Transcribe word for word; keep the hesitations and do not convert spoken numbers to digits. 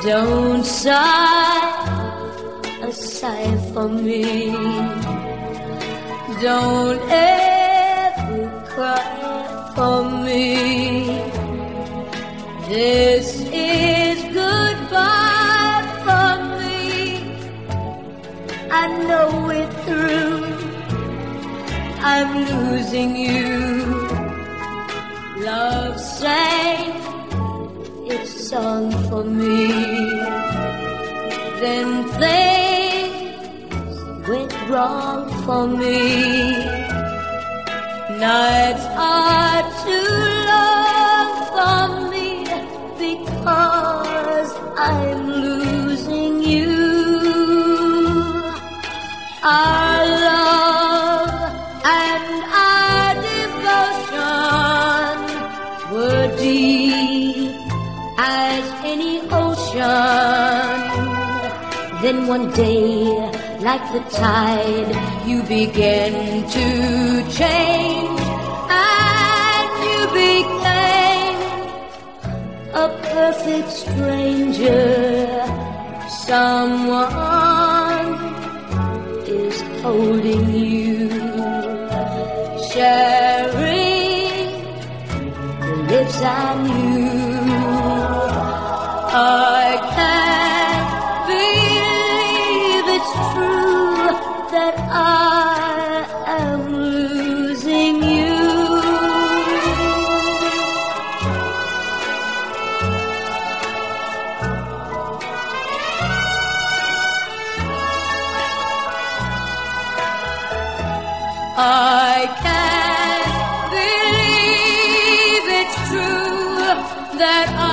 Don't sigh a sigh for me. Don't ever cry for me. This is goodbye for me. I know it through. I'm losing you. Love sang its song for me. Then things went wrong for me. Nights are too long for me because I'm losing you. Our love and our devotion were deep as any ocean. Then one day, like the tide, you began to change, and you became a perfect stranger. Someone is holding you, sharing the lips I knew. I can't believe it's true that I am losing you. I can't believe it's true that I